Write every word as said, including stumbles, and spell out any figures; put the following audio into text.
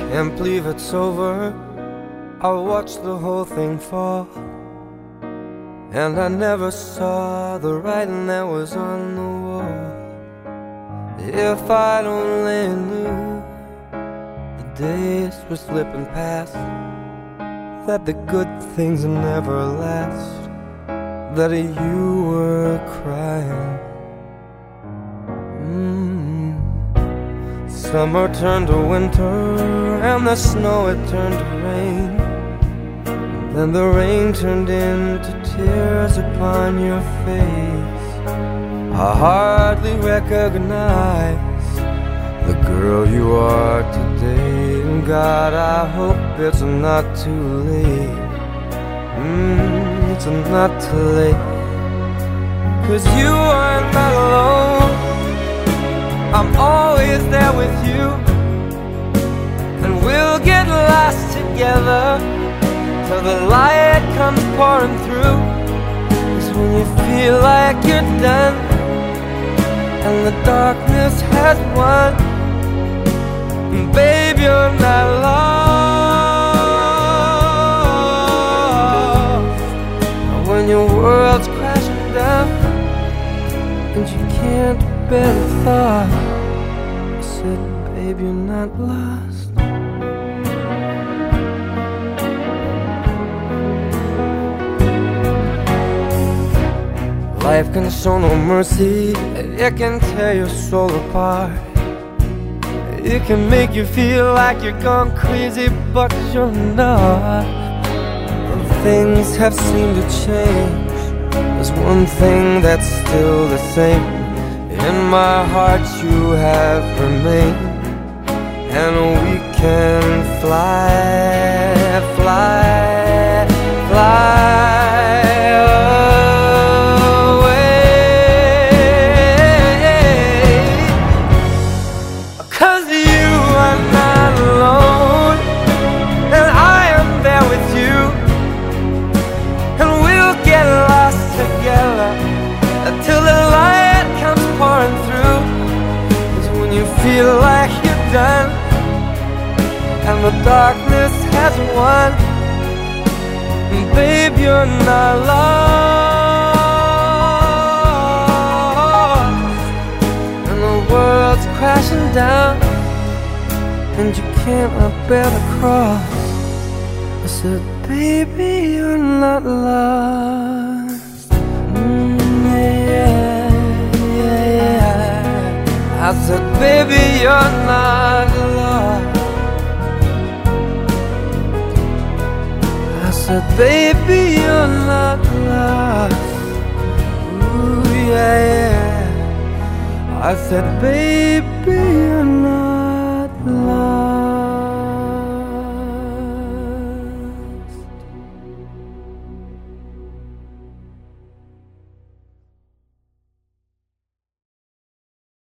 Can't believe it's over. I watched the whole thing fall, and I never saw the writing that was on the wall. If I'd only knew the days were slipping past, that the good things never last, that you were crying. mm. Summer turned to winter, and the snow it turned to rain. Then the rain turned into tears upon your face. I hardly recognize the girl you are today. And God, I hope it's not too late. mm, It's not too late. 'Cause you are not alone. I'm always there with you, and we'll get lost together till the light comes pouring through. 'Cause when you feel like you're done and the darkness has won, babe, you're not lost. When your world's crashing down and you can't bear the thought, I said, babe, you're not lost. Life can show no mercy. It can tear your soul apart. It can make you feel like you're gone crazy, but you're not. Things have seemed to change. There's one thing that's still the same. In my heart you have remained, and we can fly, fly, fly away. 'Cause you are not alone, and I am there with you, and we'll get lost together until the light comes pouring through. 'Cause when you feel like you're done and the darkness has won, babe, you're not lost. And the world's crashing down and you can't bear the cross. I said, baby, you're not lost. mm, yeah, yeah, yeah. I said, baby, you're not lost. I said, baby, you're not lost. Ooh, yeah, yeah. I said, baby,